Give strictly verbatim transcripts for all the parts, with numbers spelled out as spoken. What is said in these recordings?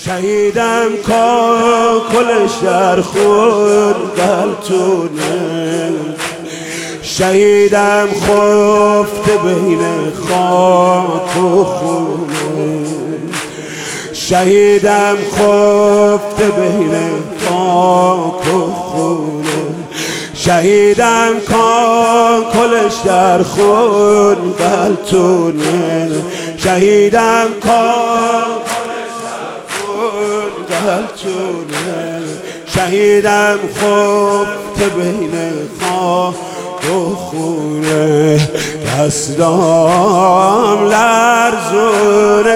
شهیدم کاکلش در خون قلتونه، شهیدم خفته بین خاک و خونه، شهیدم خفته بین خاک و خونه، شهیدم کاکلش در خون قلتونه، شهیدم کاکلش در خون قلتونه، شهیدم خفته بین خاک و خونه، دستام لرزونه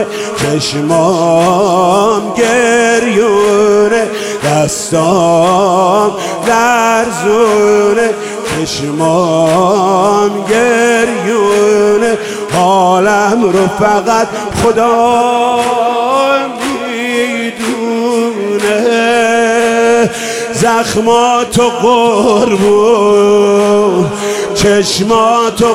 چشمام گریونه، دستام لرزونه چشمام گریونه، حالم رو فقط خدا میدونه، زخماتو قربون چشماتو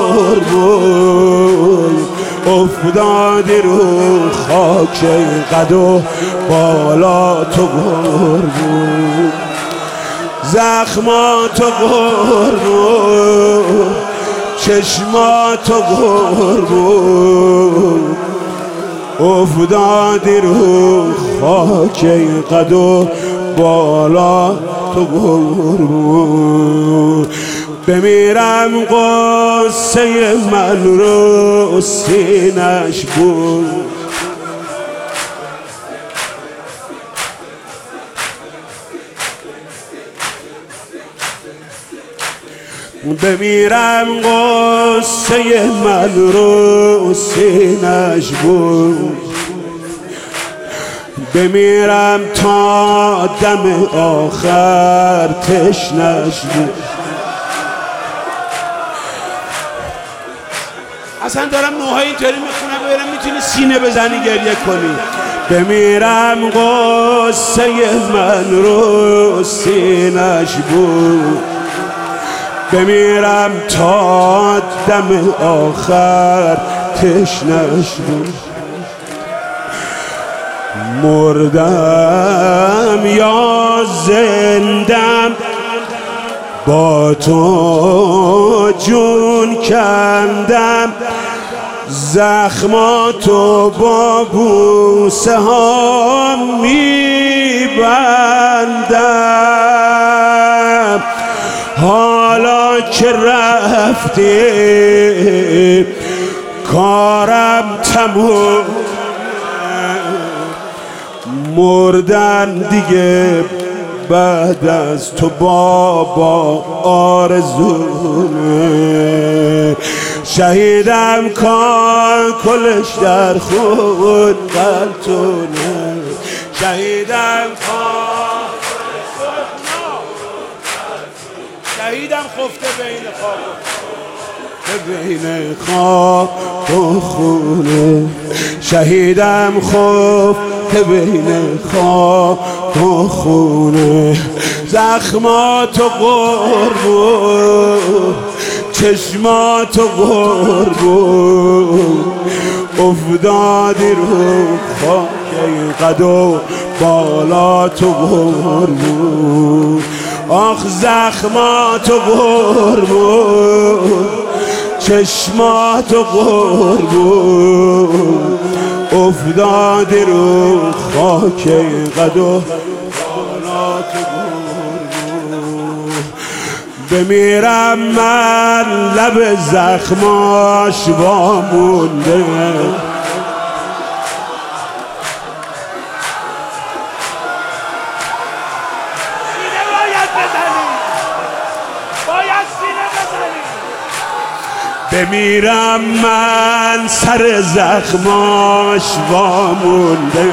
قربون، افتادی رو خاک قد و بالا تو قربون، زخماتو قربون چشماتو قربون، افتادی رو خاک قد و بالا تو قربون، بمیرم قصه من رو سینش بود، بمیرم قصه من رو سینش بود، بمیرم تا دم آخر تشنش بود. اصلا دارم نوهای اینطوری میخونم ببینم میتونی سینه بزنی گریه کنی. بمیرم قصه من رو سینش بود، بمیرم تا دم آخر تشنش بود، مردم یا زندم با تو جون کندم، زخماتو با بوسه ها میبندم، حالا که رفتی کارم تموم، مردن دیگه بعد از تو بابا آرزومه، شهیدم کاکلش در خون قلتونه، شهیدم کاکلش شهیدم خفته بین خاک بین خاک و خونه، شهیدم خفته بین خاک و خونه، زخماتو قربون چشماتو قربون، افتادی رو خاک قد و بالا تو قربون، آخ زخماتو قربون چشماتو قربون، افتادی رو خاک قد و بالا تو قربون، بمیرم من لب زخماش وامونده، بمیرم من سر زخماش وامونده،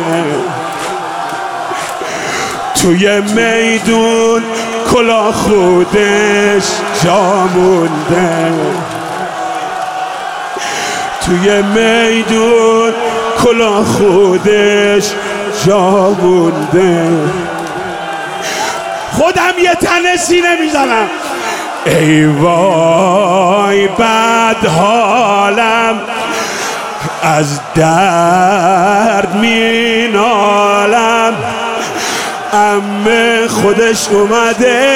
توی میدون کلا خودش جامونده، توی میدون کلا خودش جامونده، خودم یه تنه سینه میزنم، ای وای بد حالم از درد می نالم، عمه خودش اومده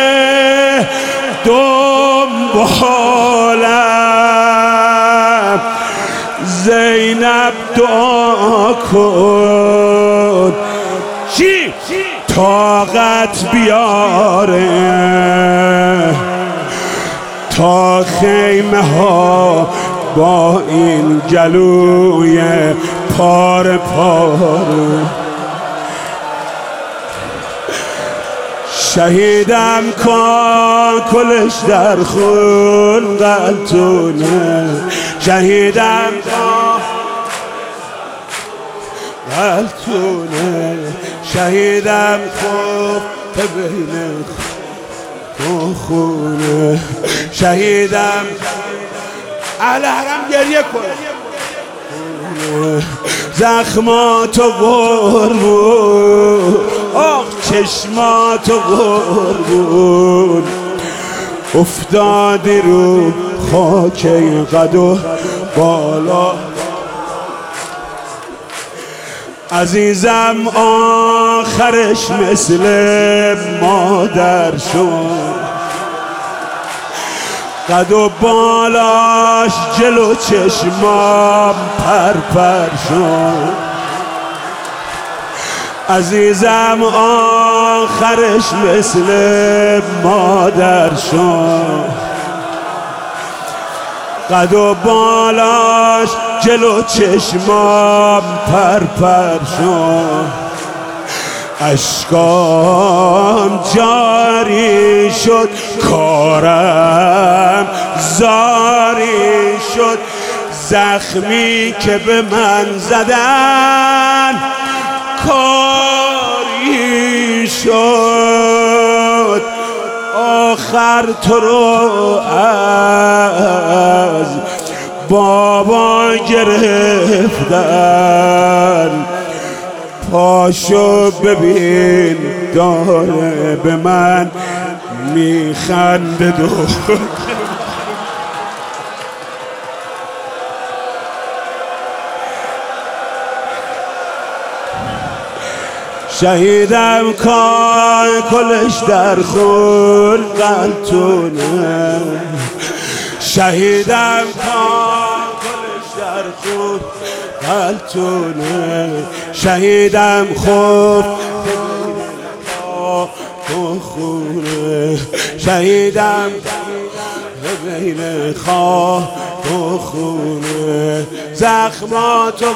دنبالم زینب دعا کن چی؟ طاقت بیاره تا خیمه ها با این گلوی پاره پاره شهیدم کن کلش در خون قلتونه شهیدم کن قلتونه شهیدم کن بین خونه شهیدم اهل حرم گریه کن زخماتو قربون آخ چشماتو قربون افتادی رو خاک قد و بالا عزیزم آخرش مثل مادر شد قد و بالاش جلو چشمام پرپر شد عزیزم آخرش مثل مادر شد قد و بالاش جلو چشمام پرپر شد اشکام جاری شد کارم زاری شد زخمی که به من زدن کاری شد آخر تو رو از بابا گرفتن پاشو ببین داره به من میخنده دو شهیدم کن کلش در خون قلتونه شهیدم کن کلش در خون قلتونه شهیدم خوب تو خونه شهیدم بین خواه تو خونه زخماتو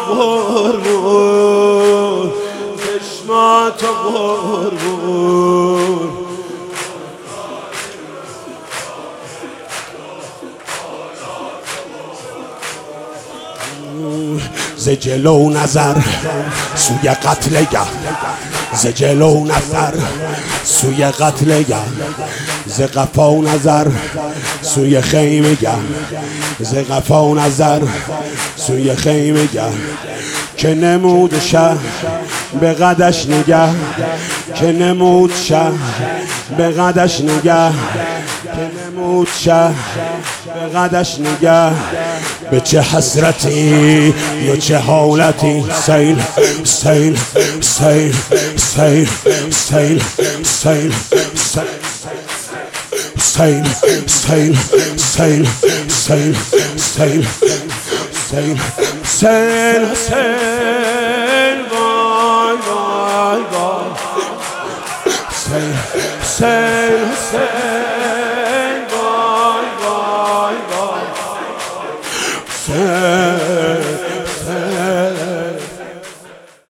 قربون چشماتو قربون ز جلو نظر سوی قتلگه ز جلو نظر سوی قتلگه ز قفا نظر سوی خیمگه ز قفا نظر سوی خیمگه که نمود شه به قدش نگه که نمود شه به قدش نگه که نمود شه به قدش نگه به چه حسرتی یا چه حالتی سیل سیل سیل سیل سیل سیل سیل سیل سیل سیل سیل سیل سیل سیل وای وای وای سیل سیل سیل وای وای وای سیل